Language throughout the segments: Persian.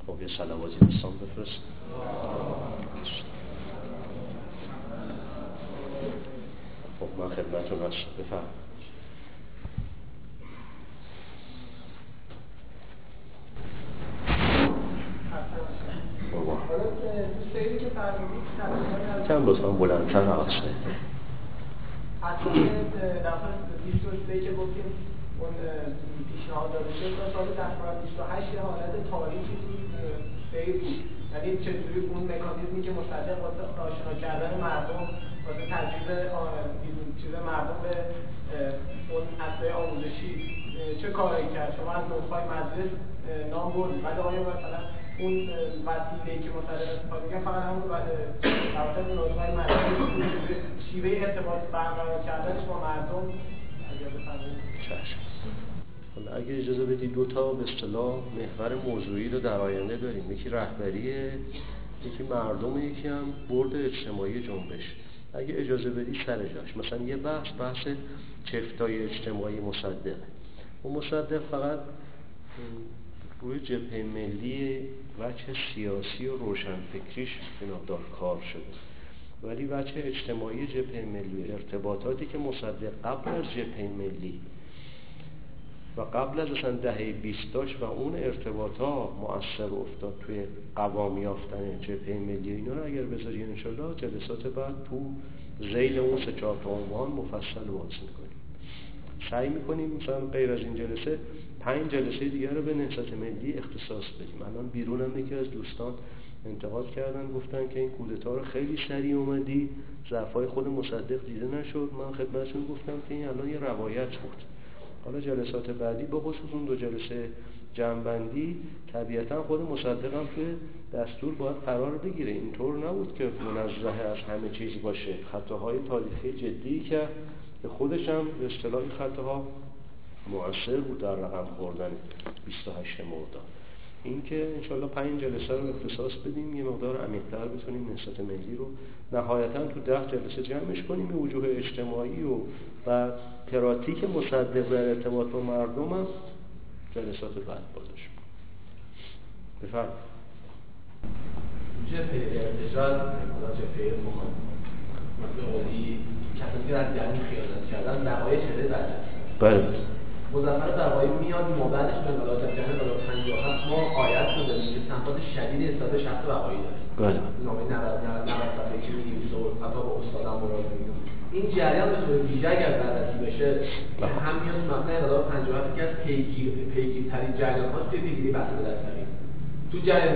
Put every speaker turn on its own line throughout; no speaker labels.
خب یه صلواتی دوستان بفرست. خب من خدمتتون هستم، بفرمایید. چند لطفا بلندتر آواز بدید.
اصلا دفعه 23 که گفتیم اون پیشنهاد داده شد تا سال 28 یه حالت تاریخی بود سیر بود، یعنی چطوری اون مکانیزمی که مصدق واسه آشنا کردن مردم واسه تجریب چیز مردم به اون اصل آموزشی چه کاری کرد. شما از نطق‌های مجلس نام بردید، ولی آیا مثلا اون وسیله‌ای که مصدق استفاده می‌کنه فقط همون در نطق‌های مجلس شیوه ارتباط برقرار کردنش با مردم اجازه فرمایید؟
حالا اگه اجازه بدید دو تا به اصطلاح محور موضوعی رو در آینده داریم، یکی رهبریه، یکی مردم، یکی هم برد اجتماعی جنبش. اگه اجازه بدید سر جاش، مثلا یه بحث چفتای اجتماعی مصدق. اون مصدق فقط روی جبهه ملی وجه سیاسی و روشنفکریش بنابدار کار شده، ولی وجه اجتماعی جبهه ملی، ارتباطاتی که مصدق قبل از جبهه ملی و قبل از اصلا دهه 20 داشت و اون ارتباطات مؤثر افتاد توی قوام یافتن جبهه ملی، اینا رو اگر بذاری انشالله جلسات بعد تو ذیل اون 3-4 تا عنوان مفصل باز میکنیم. سعی میکنیم مثلا غیر از این جلسه 5 جلسه دیگر رو به نهضت ملی اختصاص بدیم. الان بیرونم یکی از دوستان انتقاد کردن، گفتن که این کودتا رو خیلی سریع اومدی، ضعفای خود مصدق دیده نشد. من خدمتتون گفتم که این الان یه روایت بود. حالا جلسات بعدی به خصوص اون 2 جلسه جمع‌بندی طبیعتا خود مصدق هم توی دستور باید قرار بگیره. اینطور نبود که منزه از همه چیز باشه. خطاهای تاریخی جدی که خودش هم به اصطلاح خطاها مؤثر بود در رقم خوردن 28 مرداد. این که انشالله 5 جلسه رو اختصاص بدیم، یه مقدار عمیق‌تر بتونیم نهضت ملی رو نهایتاً تو 10 جلسه جمعش کنیم. وجوه اجتماعی و پراتیک مصدق در ارتباط با مردم هم جلسات بعد بازش بفرمایید.
جبهه ارتجاع مثلا جبهه مخالف مثلا قولی کسانی از جنگ خیانت کردن بقای چهره بعد
بله
مظفر بقایی میاد بعدش به انقلاب جهان 57 ما آیت رو داریم که تنفاذ شدید نسبت به شخص بقایی داره.
بله
نامه 90 صفحه‌ای که می‌نویسه و حتی با استادان مراجعه می‌کنه. این جریان به طور ویژه اگر بررسی بشه هم میاد مثلا انقلاب 57 که از پیگیرترین جریان‌هاست که پیگیری بحث به دست میاره. تو جریان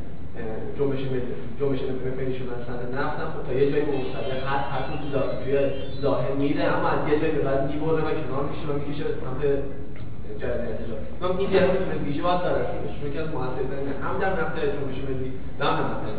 جنبش ملی شدن سند نفت هم خب تا یه جایی به مصدق هر توی ظاهر میره، اما از یه جایی به بعد میبره و کنار میکشه سمت جریان ارتجاع. ما این جریان به ویژه باید بررسی بشه، چون که از مؤثرترین هم در مقطع جنبش ملی و هم در مقطع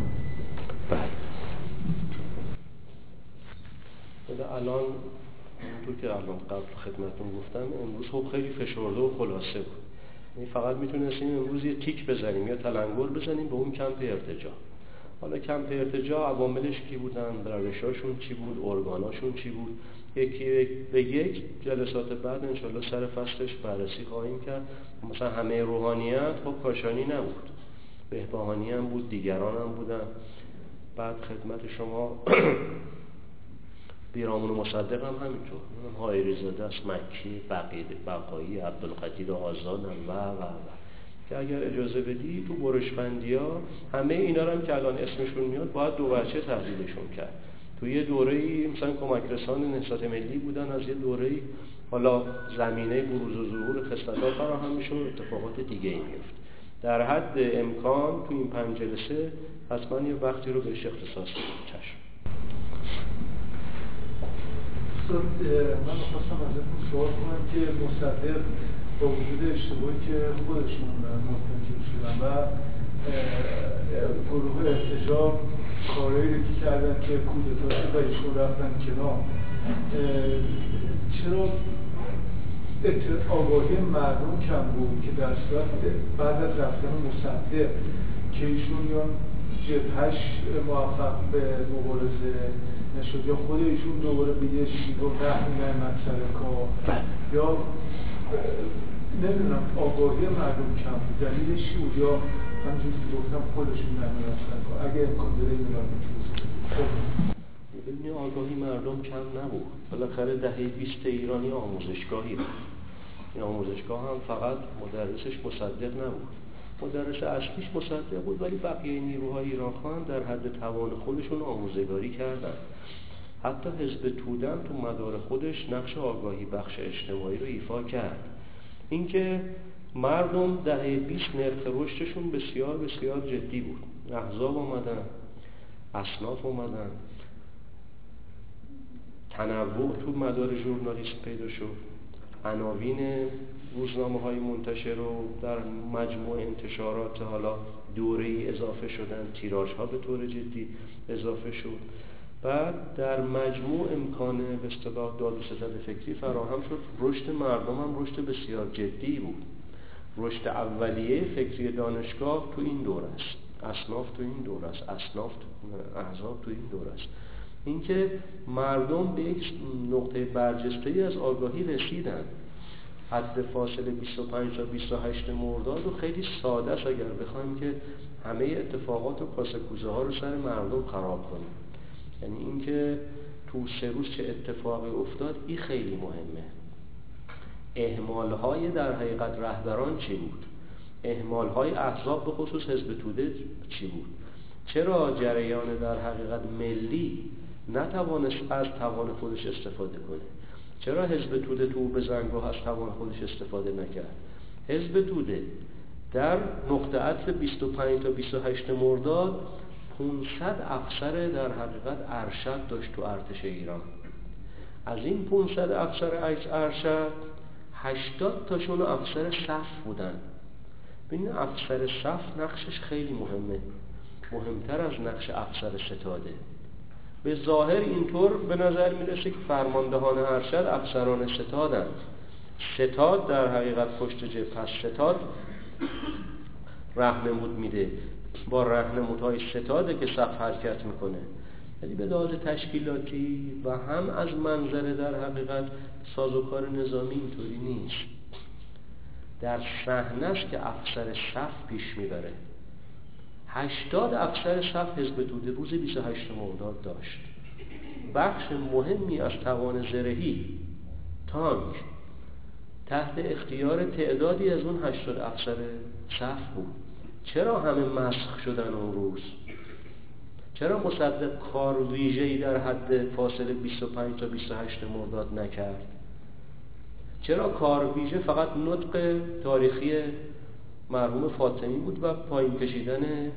الان اونطور که الان قبل خدمتتون گفتم امروز خب خیلی فشرده و خلاصه بود. فقط میتونستیم امروز یه تیک بزنیم یا تلنگر بزنیم به اون کمپ ارتجاع. حالا کمپ ارتجاع عواملش کی بودن، روشاشون چی بود، ارگاناشون چی بود، یکی به یک جلسات بعد انشالله سر فصلش بررسی خواهیم کرد. مثلا همه روحانیت خب کاشانی نبود، بهبهانی هم بود، دیگران هم بودن. بعد خدمت شما بیرامون مصدق هم همینطور، حائری زاده است، مکی، بقایی، عبدالقدیر آزاد هم و که اگر اجازه بدی تو برشفندیا همه اینا رو هم که الان اسمشون میاد باید 2 بچه تحلیلشون کرد. تو یه دوره‌ای مثلا کمک رسان نهضت ملی بودن، از یه دوره‌ای حالا زمینه بروز و ظهور خصلت‌ها فراهم میشه و اتفاقات دیگه‌ای میفته. در حد امکان تو این 5 جلسه حتما یه وقتی رو بهش اختصاص بدیم. چشم.
من خواستم ازتون سوال کنم که مصدق با وجود اشتباهی که خودشون مرتکب شدن و گروه ارتجاع کارهایی رو که کردن که کودتا شد و ایشون رفتن کنار، چرا آگاهی مردم کم بود که در صورت بعد از رفتن مصدق که ایشون یا جبهش موفق به مبارزه نشد یا خود ایشون دوباره به یه شیوه رحمی نعمت سر کار یا نمیدونم آگاهی مردم کم بود، دلیلش بود یا همونجوری که گفتم خودشون نمی‌رفتن اگه امکان داره این رو
ببینید آگاهی مردم کم نبود. بالاخره دهه 20 ایرانی آموزشگاهی بود. این آموزشگاه هم فقط مدرسش مصدق نبود، مدرس اصلیش مصدق بود، ولی بقیه نیروهای ایرانخواه هم در حد توان خودشون آموزگاری کردن. حتی حزب توده تو مدار خودش نقش آگاهی بخش اجتماعی رو ایفا کرد. اینکه مردم دهه 20 نرخ رشدشون بسیار بسیار جدی بود. احزاب اومدن، اصناف اومدن، تنوع تو مدار ژورنالیسم پیدا شد، عناوین روزنامه‌های منتشر رو در مجموع انتشارات حالا دوره‌ای اضافه شدن، تیراژها به طور جدی اضافه شد. بعد در مجموع امکان به اصطلاح داد و ستد فکری فراهم شد. رشد مردم هم رشد بسیار جدی بود. رشد اولیه فکری دانشگاه تو این دوره است، اصناف تو این دوره است، اصناف احزاب تو این دوره است. اینکه مردم به یک نقطه برجسته‌ای از آگاهی رسیدن. حد فاصله 25 تا 28 مرداد رو خیلی ساده است اگر بخوایم که همه اتفاقات و کاسه کوزه ها رو سر مردم خراب کنیم. یعنی اینکه تو 3 روز چه اتفاقی افتاد این خیلی مهمه. اهمال‌های در حقیقت رهبران چی بود؟ اهمال‌های احزاب به خصوص حزب توده چی بود؟ چرا جریان در حقیقت ملی نتوانست از توان خودش استفاده کنه؟ چرا حزب توده تو بزنگاه از توان خودش استفاده نکرد؟ حزب توده در نقطه عطف 25 تا 28 مرداد 500 افسر در حقیقت ارشد داشت تو ارتش ایران. از این 500 افسر ارشد 80 تاشون افسر صف بودن. ببین افسر صف نقشش خیلی مهمه، مهمتر از نقش افسر ستاده. به ظاهر اینطور به نظر میرسه که فرماندهان ارشد افسران ستادند. ستاد در حقیقت پشت جبهه، ستاد راهنمود میده، با راهنمودهای ستاده که صف حرکت میکنه. ولی به لحاظ تشکیلاتی و هم از منظر در حقیقت سازوکار نظامی اینطوری نیست. در صحنه است که افسر صف پیش میبره. 80 افسر صف حزب توده روز 28 مرداد داشت. بخش مهمی از توان زرهی تانک تحت اختیار تعدادی از اون 80 افسر صف بود. چرا همه مسخ شدن اون روز؟ چرا مصدق کار ویژه‌ای در حد فاصله 25 تا 28 مرداد نکرد؟ چرا کار ویژه فقط نطق تاریخی مرحوم فاطمی بود و پایین کشیدن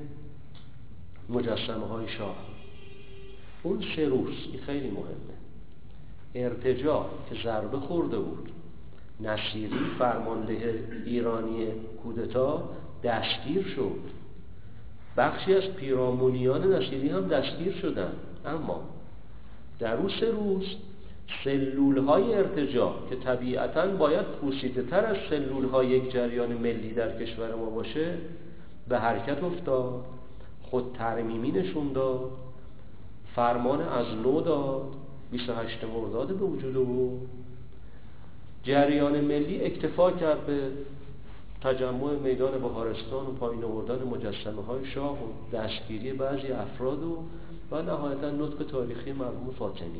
مجسمه های شاه؟ اون 3 روز این خیلی مهمه. ارتجاع که ضربه خورده بود، نصیری فرمانده ایرانی کودتا دستگیر شد، بخشی از پیرامونیان نصیری هم دستگیر شدن. اما در اون 3 روز سلولهای ارتجاع که طبیعتاً باید پوسیده تر از سلولهای یک جریان ملی در کشور ما باشه به حرکت افتاد، خود ترمیمی نشون داد، فرمان از نو داد، 28 مرداد به وجود بود. جریان ملی اکتفا کرد به تجمع میدان بهارستان و پایین آوردن مجسمه های شاه و دستگیری بعضی افراد و نهایتا نطق تاریخی مرحوم فاطمی.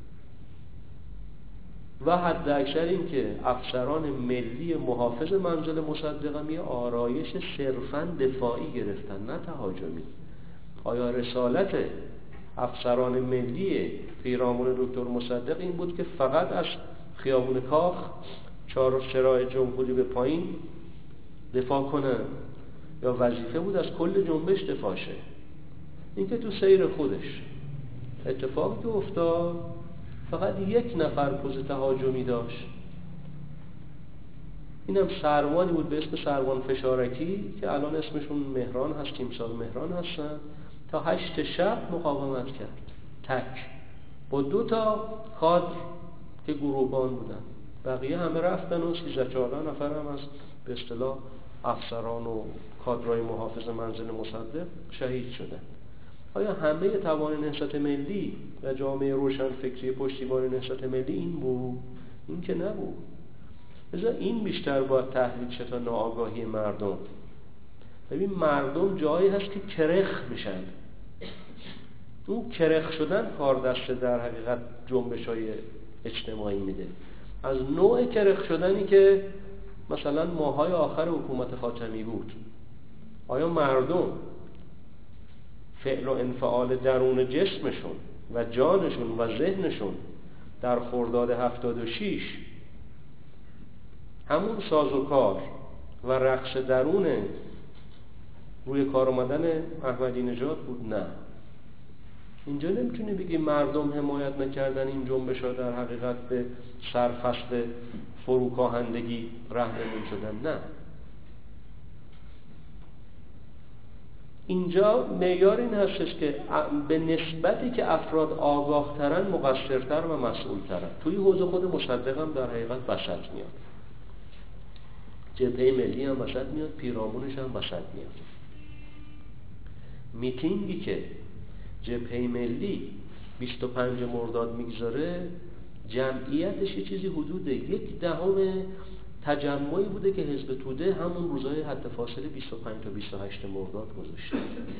و حد اکثر این که افسران ملی محافظ منزل مصدقمی آرایش صرفاً دفاعی گرفتن نه تهاجمی. آیا رسالت افسران ملی پیرامون دکتر مصدق این بود که فقط از خیابون کاخ 4 شارع جمهوری به پایین دفاع کنن، یا وظیفه بود از کل جنبش دفاع شه؟ این که تو سیر خودش اتفاقی که افتاد فقط 1 نفر پوز تهاجمی داشت. اینم سروانی بود به اسم سروان فشارکی که الان اسمشون مهران هست، تیمسار مهران هستن. تا 8 شب مقاومت کرد تک با 2 تا کادر که گروهبان بودن. بقیه همه رفتن و 13-14 نفر هم از به اصطلاح افسران و کادرهای محافظ منزل مصدق شهید شدن. آیا همه توان نهضت ملی و جامعه روشن فکری پشتیبان نهضت ملی این بود؟ این که نبود. لذا این بیشتر باید تحلیل شه تا ناآگاهی مردم. ببین مردم جایی هست که کرخ میشن. اون کرخ شدن کار دست در حقیقت جنبش‌های اجتماعی میده. از نوع کرخ شدنی که مثلا ماهای آخر حکومت خاتمی بود، آیا مردم فعل و انفعال درون جسمشون و جانشون و ذهنشون در خرداد 76 همون سازوکار و رقص درون روی کار آمدن احمدی نژاد بود؟ نه. اینجا نمیتونی بگی مردم حمایت نکردن این جنبش‌ها در حقیقت به سرفصل فروکاهندگی راهنمون شدن. نه، اینجا معیار این هستش که به نسبتی که افراد آگاه ترن مقصرتر و مسئول ترن. توی حوزه خود مصدق هم در حقیقت وسط میاد، جبهه ملی هم وسط میاد، پیرامونش هم وسط میاد. میتینگی که جبهه ملی 25 مرداد میگذاره جمعیتش یه چیزی حدود 1/10 تجمعی بوده که حزب توده همون روزهای حد فاصله 25 تا 28 مرداد گذاشته.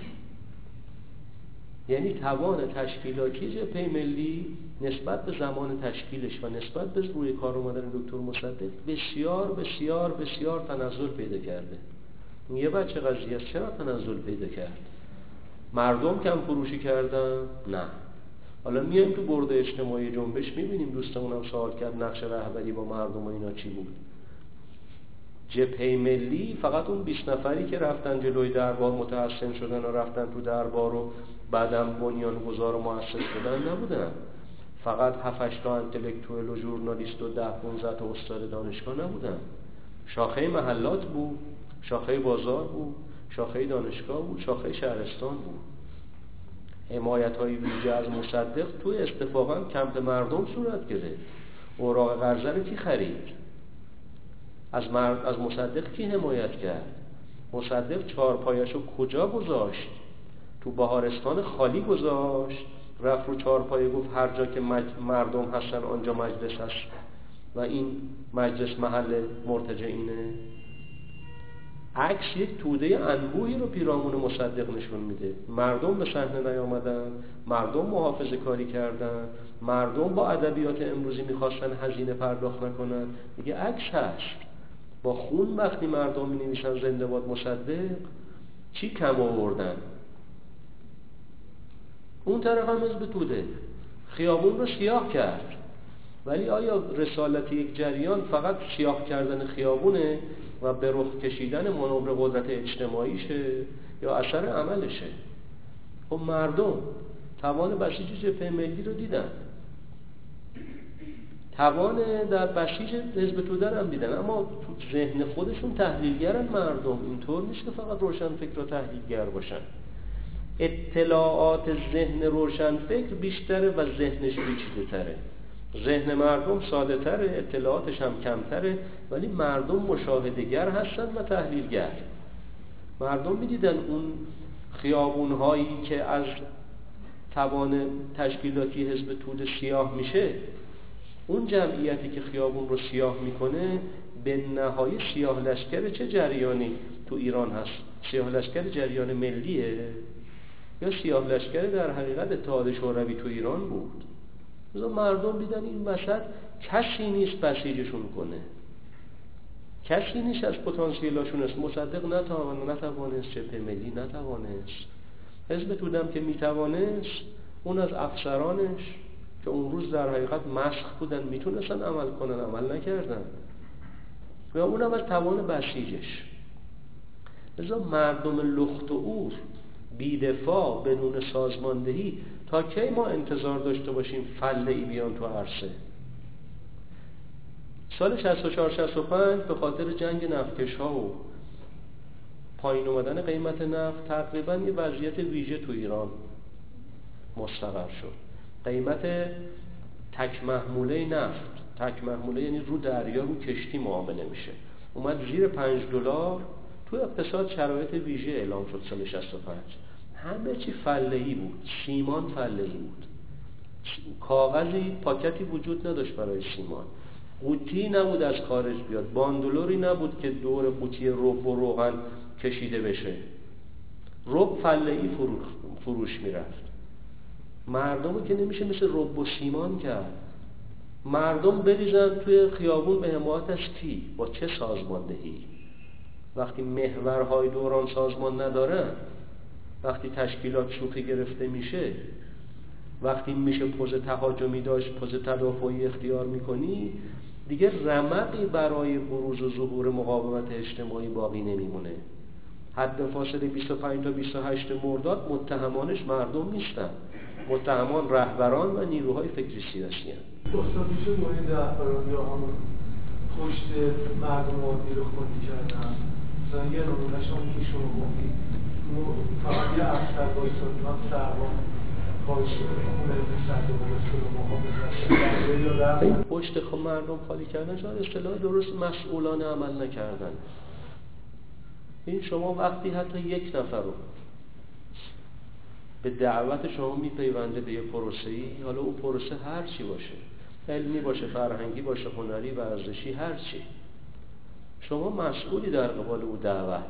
یعنی توان تشکیلاتی جبهه ملی نسبت به زمان تشکیلش و نسبت به روی کار اومدن دکتر مصدق بسیار بسیار بسیار تنزل پیدا کرده. یه بچه قضیه است. چرا تنزل پیدا کرد؟ مردم کم فروشی کردن؟ نه. حالا میایم تو برد اجتماعی جنبش میبینیم، دوستمونم سوال کرد نقش رهبری با مردم و اینا چی بود. جبهه ملی فقط اون 20 نفری که رفتن جلوی دربار متحسن شدن و رفتن تو دربار و بعدم بنیانگذار و مؤسس شدن نبودن. فقط 7-8 تا انتلکتوئل و ژورنالیست و 10-15 تا استاد دانشگاه نبودن. شاخه محلات بود، شاخه بازار بود، شاخه دانشگاه بود، شاخه شهرستان بود. حمایت‌های ویژه از مصدق توی اتفاقا کمپ مردم صورت گرفت. اوراق قرضه رو کی خرید؟ از مصدق کی حمایت کرد؟ مصدق چهارپایشو کجا گذاشت؟ تو بهارستان خالی گذاشت، رفت رو چهارپایه گفت هر جا که مردم هستن آنجا مجلس هست و این مجلس محل مرتجعینه. عکس یک توده انبوهی رو پیرامون مصدق نشون میده. مردم به صحنه نیامدن، مردم محافظه کاری کردن، مردم با ادبیات امروزی میخواستن هزینه پرداخت نکنن. میگه عکس هست. با خون وقتی مردم مینویسن زنده باد مصدق چی کم آوردن؟ اون طرف هم حزب توده خیابون رو سیاه کرد. ولی آیا رسالت یک جریان فقط سیاه کردن خیابونه و به رخ کشیدن منابر قدرت اجتماعیشه یا اثر عملشه؟ خب مردم توان بسیج جبهه ملی رو دیدن، توان در بسیج حزب توده هم دیدن، اما تو ذهن خودشون تحلیلگرن. مردم اینطور نیست که فقط روشنفکر و تحلیلگر باشن. اطلاعات ذهن روشنفکر بیشتره و ذهنش پیچیده تره. ذهن مردم ساده تره، اطلاعاتش هم کمتره، ولی مردم مشاهدگر هستن و تحلیلگر. مردم میدیدن اون خیابونهایی که از توان تشکیلاتی حزب توده سیاه میشه، اون جمعیتی که خیابون رو سیاه میکنه به نهایت سیاه لشکر چه جریانی تو ایران هست؟ سیاه لشکر جریان ملیه یا سیاه لشکر در حقیقت اتحاد شوروی تو ایران بود؟ مردم دیدن این وسط کسی نیست بسیجشون کنه، کسی نیست از پتانسیلاشون است. مصدق نتوانست، جبهه ملی نتوانست، حزب تودم که میتوانست اون از افسرانش که اون روز در حقیقت مسخ بودن میتونستن عمل کنن، عمل نکردن، و اونم از توان بسیجش. لذا مردم لخت و اور بی‌دفاع بدون سازماندهی تا کی ما انتظار داشته باشیم فله‌ای بیان تو عرصه؟ سال 64-65 به خاطر جنگ نفتکش‌ها و پایین اومدن قیمت نفت تقریبا یه وضعیت ویژه تو ایران مستقر شد. قیمت تک محموله نفت، تک محموله یعنی رو دریا رو کشتی معامله میشه، اومد زیر $5. تو اقتصاد شرایط ویژه اعلام شد سال 65. همه چی فله‌ای بود، سیمان فله‌ای بود، کاغذی پاکتی وجود نداشت برای سیمان، قوطی نبود از خارج بیاد، باندولوری نبود که دور قوطی رب و روغن کشیده بشه، رب فله‌ای فروش میرفت. مردمو که نمیشه مثل رب و سیمان کرد. مردم بریزن توی خیابون به حمایت از کی؟ با چه سازماندهی؟ وقتی محورهای دوران سازمان ندارن، وقتی تشکیلات شوخی گرفته میشه، وقتی میشه پوز تهاجمی داشت، پوز تدافعی اختیار میکنی، دیگه رمقی برای بروز و ظهور مقاومت اجتماعی باقی نمیمونه. حد فاصله 25 تا 28 مرداد متهمانش مردم نیستن، متهمان رهبران و نیروهای فکری سیاسی هستند.
استاد میشه این رهبران یا همون پشت مردم عادی رو خودی کردن؟ مثلا یه نمونهش هم که شما گفتید فقط یه افسر بایستاد من سربان خواهش خونه صدقه برسول محافظت
این پشت مردم خالی کردن شاید اصطلاح درست مسئولانه عمل نکردن. این شما وقتی حتی یک نفر رو به دعوت شما میپیونده به یه پروسه‌ای، حالا اون پروسه هر چی باشه، علمی باشه، فرهنگی باشه، هنری، ورزشی، هر چی، شما مسئولی در قبال او دعوت.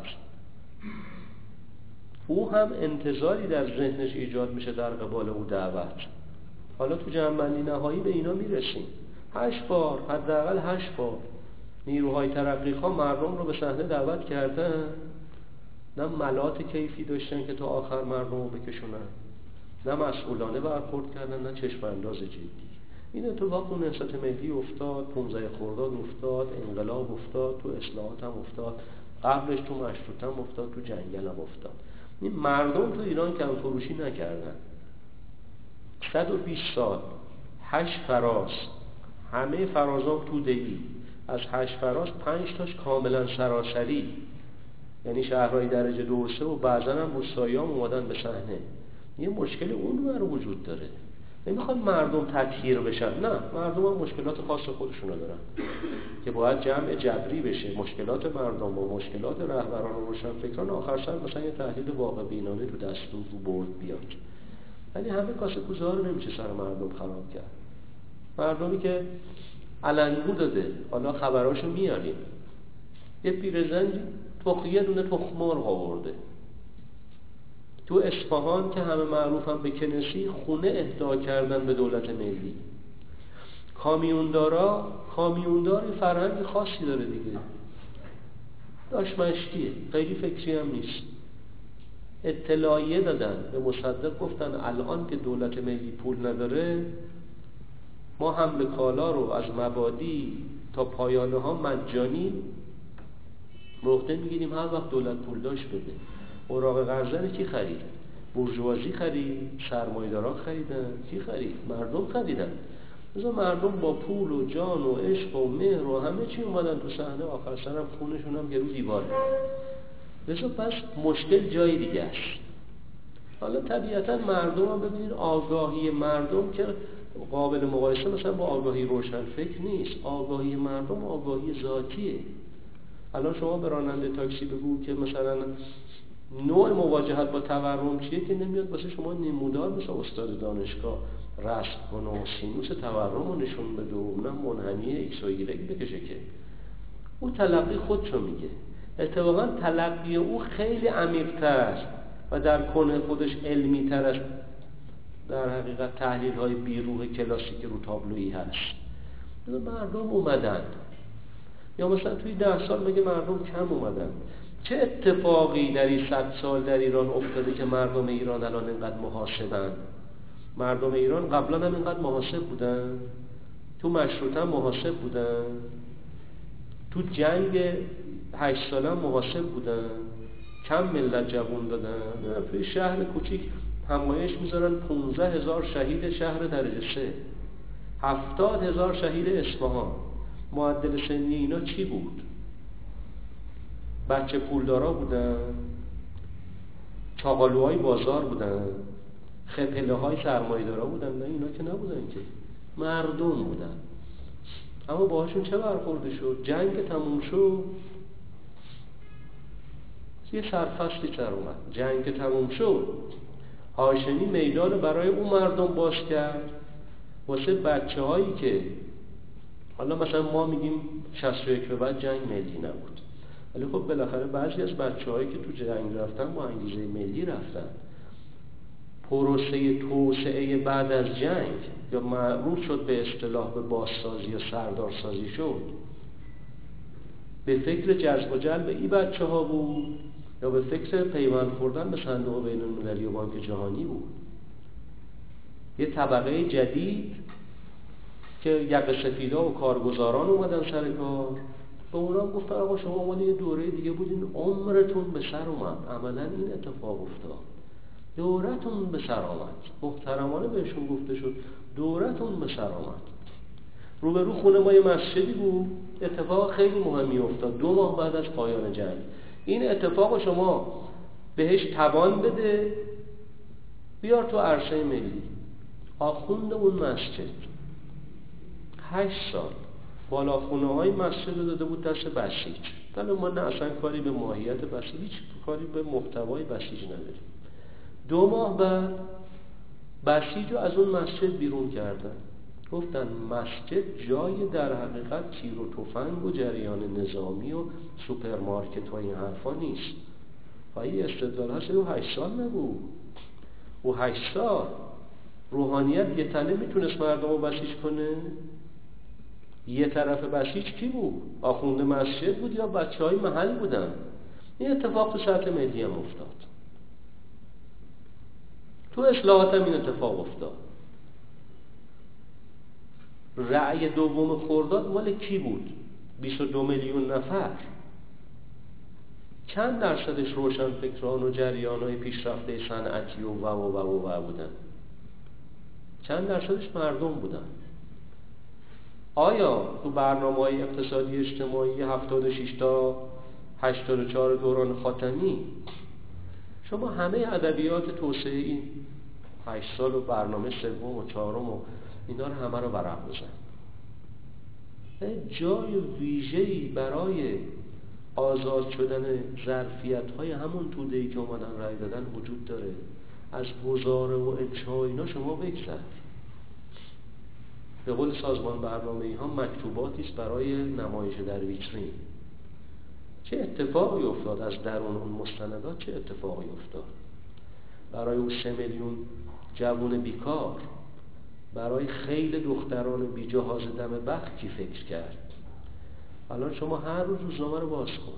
او هم انتظاری در ذهنش ایجاد میشه در قبال او دعوت. حالا تو جمع‌بندی نهایی به اینا میرسیم. 8 بار، حداقل 8 بار نیروهای ترقیخواه مردم رو به صحنه دعوت کردن، نه ملات کیفی داشتن که تا آخر مردم رو بکشونن، نه مسئولانه برخورد کردن، نه چشم انداز جدی. این اتفاق تو نهضت ملی افتاد، 15 خرداد افتاد، انقلاب افتاد، تو اصلاحات هم افتاد، قبلش تو مشروطه هم افتاد، تو جنگل هم افتاد. این مردم تو ایران کم فروشی نکردن. 120 سال 8 فراز، همه فرازان توده‌ای، از 8 فراز 5 تاش کاملا سراسری، یعنی شهرهای درجه 2 و 3 و بعضا هم روستایی‌ها اومدن به صحنه. یه مشکل اون رو وجود داره. نمیخواد مردم تطهیر بشن، نه، مردم هم مشکلات خاص خودشونو دارن که باید جمع جبری بشه. مشکلات مردم با مشکلات رهبران و روشنفکران آخر سر مثلا یه تحلیل واقع بینانه تو دستور رو برد بیاد. ولی همه کاسه کوزه ها رو نمیشه سر مردم خراب کرد. مردمی که علنگو داده، حالا خبراشو میاریم، یه پیرزن یه دونه تخم مرغ آورده تو اصفهان که همه معروفن به کنسی، خونه اهدا کردن به دولت ملی. کامیوندار فرهنگ خاصی داره دیگه، داش مشتیه، خیلی فکری هم نیست. اطلاعیه دادن به مصدق، گفتن الان که دولت ملی پول نداره، ما حمل کالا رو از مبادی تا پایانه ها مجانی نقطه میگیریم، هر وقت دولت پول داشت بده. اوراق قرضه کی خرید؟ بورژوازی خرید، سرمایه‌داران خریدن. کی خرید؟ مردم خریدن. مثلا مردم با پول و جان و عشق و مهر و همه چی اومدن تو صحنه، آخر سرم خونشون هم گرو دیوار. لذا پس مشکل جای دیگه است. حالا طبیعتا مردم هم ببینید، آگاهی مردم که قابل مقایسه مثلا با آگاهی روشنفکر نیست. آگاهی مردم آگاهی ذاتیه. الان شما به راننده تاکسی بگو که مثلا نوع مواجهت با تورم چیه، که نمیاد واسه شما نمودار مثل استاد دانشگاه رسم کنه و سینوس تورم رو نشون بده و نه منحنی ایکس و ایگرگ بکشه، که او تلقی خودشو میگه. اتفاقا تلقی او خیلی عمیق‌تر و در کنه خودش علمی تر از در حقیقت تحلیل های بیروح کلاسیک رو تابلویی هست. مردم اومدن، یا مثلا توی 10 سال مگه مردم کم اومدن؟ چه اتفاقی در این 100 سال در ایران افتاده که مردم ایران الان اینقدر محاسبن؟ مردم ایران قبلا هم اینقدر محاسب بودن؟ تو مشروطه هم محاسب بودن؟ تو جنگ 8 ساله هم محاسب بودن؟ کم ملت جوون دادن؟ توی شهر کوچیک همایش میذارن 15,000 شهید شهر درجه 3، 70,000 شهید اصفهان. معدل سنی اینا چی بود؟ بچه پولدارا بودن؟ چاقالوهای بازار بودن؟ خپله های سرمایه‌دارا بودن؟ نه، اینا که نبودن، که مردم بودن. اما باهاشون چه برخورده شد؟ جنگ تموم شد، یه سرفصلی سر اومد، جنگ تموم شد، هاشمی میدان برای اون مردم باز کرد واسه بچه هایی که حالا مثلا ما میگیم 61 به بعد جنگ ملی نبود، ولی خب بالاخره بعضی از بچه‌هایی که تو جنگ رفتن با انگیزه ملی رفتن. پروسه توسعه بعد از جنگ یا معروف شد به اصطلاح به بازسازی یا سردارسازی شد، به فکر جذب و جلب این بچه‌ها بود یا به فکر پیوند خوردن به صندوق بین‌المللی و بانک جهانی بود؟ یه طبقه جدید که یقه سفیدا و کارگزاران اومدن سر کار، به اونا گفتن آقا شما اومدین یه دوره دیگه بودین، عمرتون به سر اومد. عملا این اتفاق افتاد، دورتون به سر آمد. محترمانه بهشون گفته شد دورتون به سر آمد. روبرو خونه ما یه مسجدی بود، اتفاق خیلی مهمی افتاد 2 ماه بعد از پایان جنگ. این اتفاق شما بهش توان بده، بیار تو عرصه ملی. آخوند اون مسجد 8 سال بالا خونه های مسجد رو داده بود دست بسیج. ولی ما نه اصلا کاری به ماهیت بسیج، هیچ کاری به محتوای بسیج نداریم. 2 ماه بعد بسیج رو از اون مسجد بیرون کردن. گفتن مسجد جای در حقیقت تیر و تفنگ و جریان نظامی و سوپرمارکت و این حرفا نیست. و این استدلال هست. او 8 سال نبود، او 8 سال روحانیت یه تنه میتونست مردم رو بسیج کنه؟ یه طرف بسیج کی بود؟ آخوند مسجد بود یا بچه های محل بودن؟ این اتفاق تو سطح ملی هم افتاد، تو اصلاحات هم این اتفاق افتاد. رأی دوم خرداد مال کی بود؟ 22 میلیون نفر. چند درصدش روشنفکران و جریان‌های پیشرفته صنعتی و بودن؟ چند درصدش مردم بودن؟ آیا تو برنامه‌های اقتصادی اجتماعی 76 تا 84 دوران خاتمی شما همه ادبیات توسعه این 8 سال و برنامه 3 و 4 و اینا رو همه رو ورق بزن؟ جای ویژه‌ای برای آزاد شدن ظرفیت‌های همون توده‌ای که اومدن رای دادن وجود داره. از گزاره و انشاء اینا شما بگذر. به قول سازمان برنامه‌ای ها مکتوباتی است برای نمایش در ویترین. چه اتفاقی افتاد از درون اون مستندات؟ چه اتفاقی افتاد برای اون 3 میلیون جوان بیکار، برای خیلی دختران بی جهاز دم بخت کی فکر کرد؟ الان شما هر روز روزنامه رو باز کن،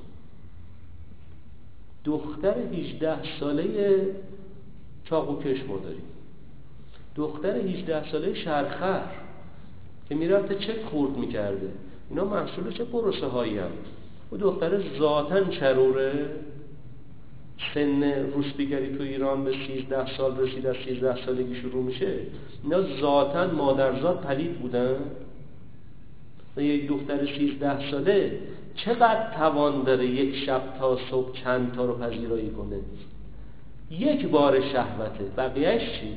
دختر 18 ساله چاقوکش ما داریم، دختر 18 ساله شرخر که میرفته چک خورد میکرده. اینا محصول چه پروسه هایی هم؟ و دختر ذاتن چروره، سن روسپیگری تو ایران به 13 سال رسید، از 13 سالگی شروع میشه. اینا ذاتن مادرزاد پلید بودن. و یک دختر 13 ساله چقدر توان داره یک شب تا صبح چند تا رو پذیرایی کنه؟ یک بار شهوته، بقیهش چی؟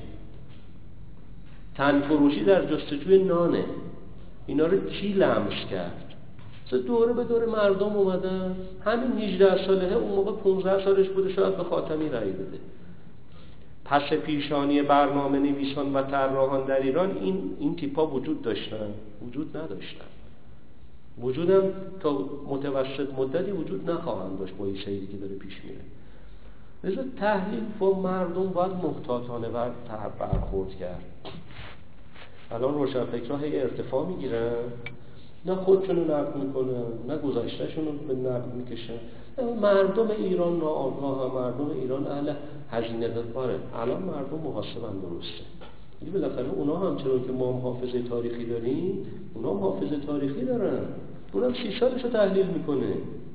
تن فروشی در جستجوی نانه. اینا رو کی لمس کرد؟ دوره به دوره مردم اومدن. همین 18 ساله اون موقع 15 سالش بوده شاید به خاتمی رأی بده. پس پیشانی برنامه نویسان و طراحان در ایران این تیپا وجود داشتن؟ وجود نداشتن. وجودم تا متوسط مدتی وجود نخواهند داشت با این سیری که داره پیش میره. لذا تحلیل با مردم باید محتاطانه برخورد کرد. الان روشنفکرها هی ارتفاع میگیرن، نه خودشونو نقد میکنن نه گذشتهشونو به نقد میکشن. مردم ایران ناآگاه، مردم ایران اهل هزینه داره. الان مردم محاسبن درسته. یعنی بالاخره اونا هم چرا که ما هم حافظه تاریخی داریم، اونا هم حافظه تاریخی دارن. اونم 30 سالشو تحلیل میکنه.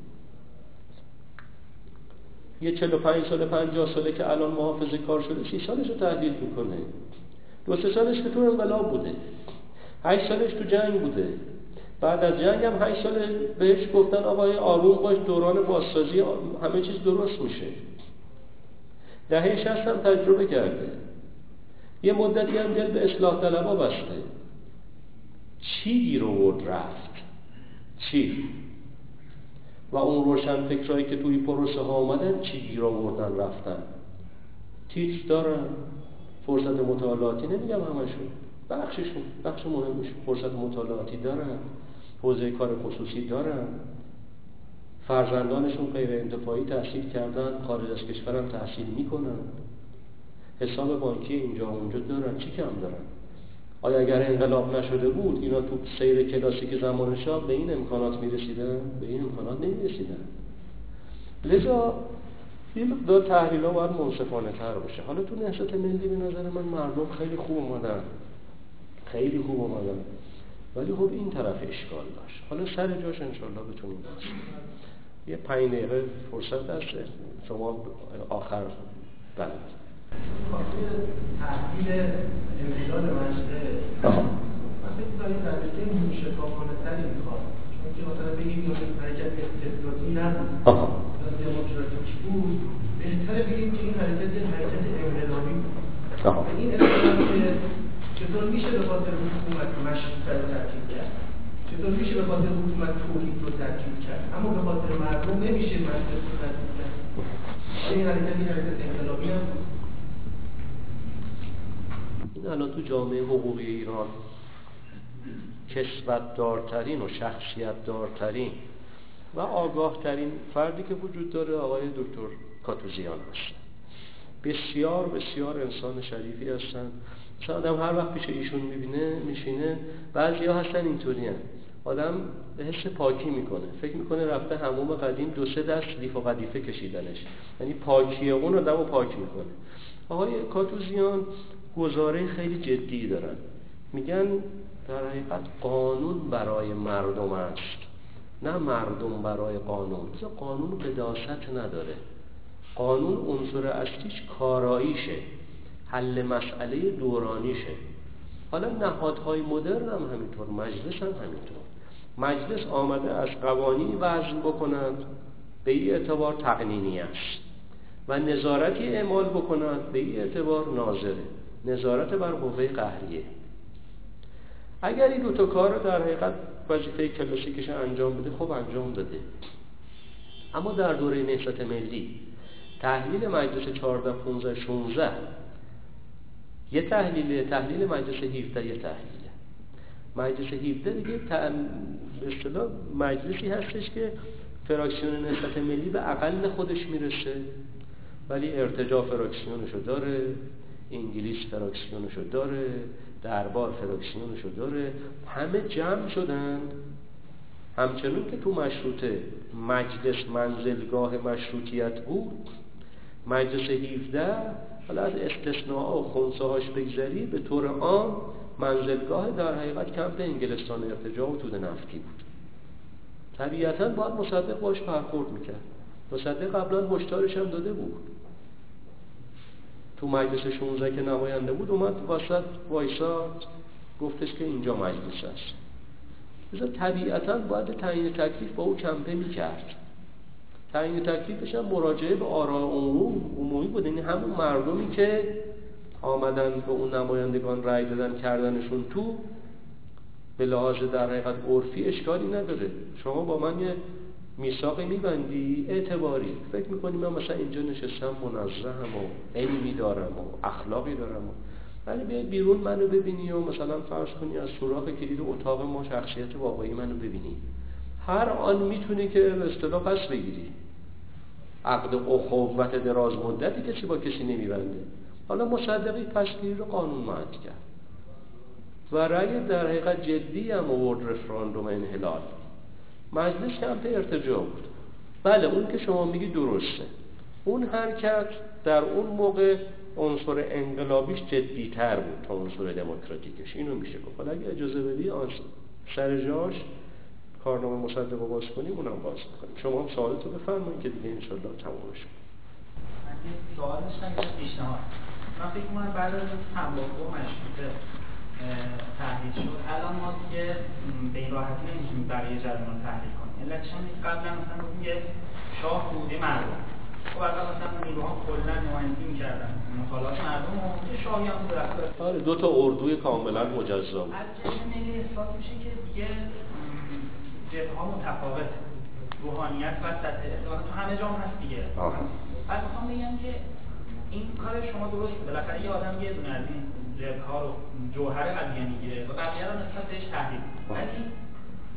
یه 45 سال 50 ساله که الان محافظه کار شده 30 سالشو تحلیل میکنه. 2-3 سالش که تو انقلاب بوده، 8 سالش تو جنگ بوده، بعد از جنگ هم 8 سال بهش گفتن آقای آروم باش، دوران بازسازی همه چیز درست میشه. دهه 60 هم تجربه کرده، یه مدتی هم دل به اصلاح طلبا بسته. چی گیر آورد رفت؟ چی؟ و اون روشن فکرایی که توی پروسه ها اومدن چی گیر آوردن رفتن؟ تیتر دارن، فرصت مطالعاتی، نمیگم همشون، بخش مهمش فرصت مطالعاتی دارن، حوزه کار خصوصی دارن، فرزندانشون غیر انتفاعی تحصیل کردن، خارج از کشورم تحصیل میکنن، حساب بانکی اینجا اونجا دارن، چی کم دارن؟ آیا اگر انقلاب نشده بود اینا تو سیر کلاسیک زمان شاه به این امکانات میرسیدن؟ به این امکانات نمیرسیدن. لذا این مقدار تحلیل ها باید منصفانه تر باشه. حالا تو نهضت ملی به نظر من مردم خیلی خوب اومدن، ولی خب این طرف اشکال داشت. حالا سر جاش انشالله بتونیم باشه. یه 5 دقیقه فرصت هست شما آخر بلد
تحلیل انقلاب مشهد من فکر می‌کنم در رشته موشکافانه تری می‌خواد، چون که مثلا بگیم حرکت استبدادی نبود یا دموکراتیک بود، بهتره بگیم که این حرکت انقلابی بود. این انقلاب چطور میشه به خاطر حکومت مشروطه رو ترکیب کرد؟ چطور میشه به خاطر حکومت توحید رو ترکیب کرد؟ اما به خاطر مردم نمیشه مشروطه رو ترکیب کرد. این حرکت انقلابی هم
این الان تو جامعه حقوقی ایران کسبت دارترین و شخصیت دارترین و آگاه ترین فردی که وجود داره آقای دکتر کاتوزیان هست. بسیار بسیار انسان شریفی هستن. مثلا آدم هر وقت پیش ایشون میشینه، بعضیا هستن اینطوری هستن. آدم به حس پاکی میکنه، فکر میکنه رفته حموم قدیم 2-3 دست لیف و قدیفه کشیدنش، یعنی پاکی اون آدمو پاک میکنه. آقای کاتوزیان گزاره خیلی جدی دارن، میگن در حقیقت قانون برای مردم است، نه مردم برای قانون. قانون قداست نداره، قانون عنصر اصلیش کاراییشه، حل مسئله دورانیشه. حالا نهادهای مدرن هم همینطور، مجلس هم همینطور. مجلس آمده از قوانین وضع بکنند به این اعتبار تقنینی است و نظارتی اعمال بکنند به این اعتبار ناظره، نظارت بر قوه قهریه. اگر این 2 تا کار در حقیقت وظیفه کلاسیکش انجام بده، خب انجام داده. اما در دوره نهضت ملی تحلیل مجلس 14 15 16 یه تحلیل مجلس 17 یه تحلیله. مجلس 17 دیگه به اصطلاح مجلسی هستش که فراکسیون نهضت ملی به اقل خودش میرسه، ولی ارتجاع فراکسیونشو داره، انگلیس فراکسیونشو داره، دربار فراکسیونشو داره، همه جمع شدن. همچنون که تو مشروطه مجلس منزلگاه مشروطیت بود، مجلس 17 حالا از استثناء و خنثی‌هاش بگذری به طور عام منزلگاه در حقیقت کمپ انگلستان ارتجاع و توده نفتی بود. طبیعتاً باید مصدق باش برخورد میکرد. مصدق قبلا هشدارش هم داده بود. تو مجلس 16 که نماینده بود اومد وسط وایساد گفتش که اینجا مجلس است. مثلا طبیعتاً باید تعیین تکلیف با او کمپه میکرد. تعیین تکلیفش هم مراجعه به آراء عمومی بود، یعنی همون مردمی که آمدن به اون نمایندگان رأی دادن کردنشون تو، به لحاظ در حقیقت عرفی اشکالی نداره. شما با من یه میثاقی میبندی اعتباری، فکر میکنی من مثلا اینجا نشستم منزهم و علمی دارم و اخلاقی دارم، ولی بیای بیرون منو ببینی و مثلا فرض کنی از سوراخ کلید اتاق ما شخصیت واقعی منو ببینی، هر آن میتونی که به اصطلاح پس بگیری. عقد اخوت دراز مدتی کسی با کسی نمیبنده. حالا مصدقی پسگیری رو قانون مانع کرد و رأی در حقیقت جدی هم آورد، رفراندوم انحلال. مجلس کمپ ارتجاع بود. بله اون که شما میگی درسته، اون حرکت در اون موقع عنصر انقلابیش جدی‌تر بود تا عنصر دموکراتیکش، اینو میشه گفت. حالا اگه اجازه بدی سر جاش کارنامه مصدق رو باز کنیم، اونم باز کنیم. شما هم سوالتو بفرمایید که دیگه انشالله تموم شد.
من یه سوال داشتم که پیشنهاد. من فکر می‌کنم بعد از تنباکو مشروطه تحلیل شد، الان ما دیگه به این راحتی نمی‌تونیم برای جریان تحلیل کنیم. علتش اینه که قبلا مثلا یه شاه بوده مردم، خب اول مثلا نیروها کلا نمایندگی می‌کردن مطالبات مردم و یه شاهی هم بود رفت.
آره 2 تا اردوی کاملا مجزا بود.
از جهت ملی احساس میشه که دیگه جبهه‌ها متفاوت، روحانیت وسطه، تو همه جا هست دیگه. بعد میخوام بگم که این کار شما درست بود. بالاخره یه آدم یه دونه از این جبهه‌ها رو جوهر قضیه میگیره و بقیه رو نسبت بهش تحلیل. ولی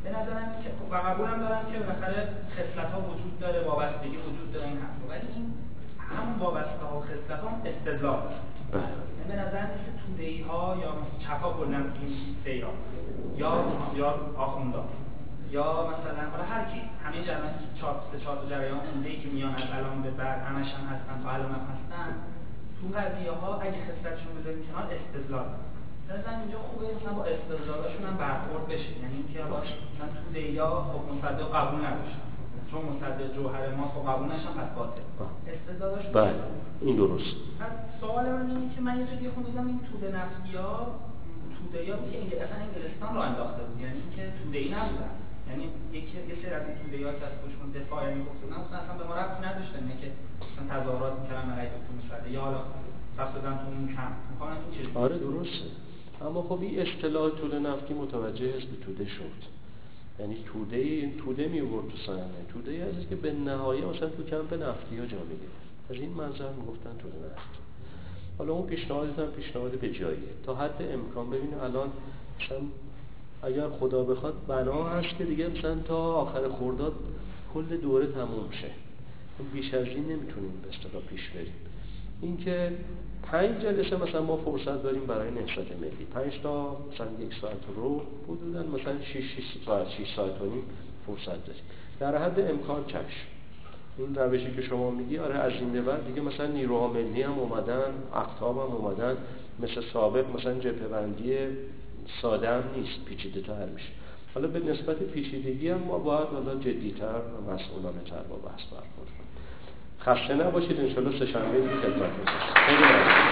به نظرم که و قبولم دارم که بالاخره خصلت‌ها وجود داره، وابستگی وجود داره این حرفا، ولی این همون وابسته‌ها و خصلت‌ها هم استدلال داره. به نظر میاد که توده‌ای‌ها یا چپا کلاً این سیرا یا آخوندا یا مثلا حالا هر کی همه جریان 4 تا جریان عمده‌ای که میان از الان به بعد همش هم هستن تا الان هم هستن، تو قضیه‌ها اگه خصلتشون بذاریم کنار استدلال مثلا اینجا خوبه مثلا با استدلالاشون هم برخورد بشه، یعنی اینکه باشه مثلا توده‌ای‌ها خب مصدق قبول نداشتن چون مصدق جوهر ما خب قبول نشن پس باطل استدلالاشون.
بله این درست.
سوال من اینه که من یه جایی خوندم این توده نفسی‌ها که اصلا انگلستان رو انداخته بود، یعنی اینکه توده‌ای نبودن، یعنی یه سری از این توده‌ای‌ها که از خودشون دفاع می‌کردن اصلا به ما ربطی نداشتن، نه که مثلا تظاهرات می‌کردن برای دکتر مصدق یا حالا رفت دادن تو اون کمپ می‌خوان این چیزی.
آره درسته. اما خب این اصطلاح توده نفتی متوجه حزب توده شد، یعنی توده میورد تو صحنه، توده ای که به نهایت مثلا تو کمپ نفتی‌ها جا می‌گرفت، از این منظر میگفتن توده نفتی. حالا اون پیشنهاد به جاییه تا حد امکان. ببینید الان مثلا اگر خدا بخواد بنا هست که دیگه مثلا تا آخر خرداد کل دوره تموم شه، بیش از این نمیتونیم به اصطلاح پیش بریم. اینکه 5 جلسه مثلا ما فرصت داریم برای نهضت ملی، 5 تا مثلا 1 ساعت رو حدوداً مثلا 6 ساعت و نیم فرصت داریم، در حد امکان چشم. این روشی که شما میگی آره از این به بعد دیگه مثلا نیروها ملی هم اومدن، اقطاب هم اومدن، مثل سابق مثلا جبهه بندی ساده هم نیست، پیچیده تر میشه. حالا به نسبت پیچیدگی هم ما باید حالا جدی‌تر و مسئولانه تر با بحث برخورد کنیم. خسته نباشید، ان شاءالله سه‌شنبه دیگه خدمتتون هستم.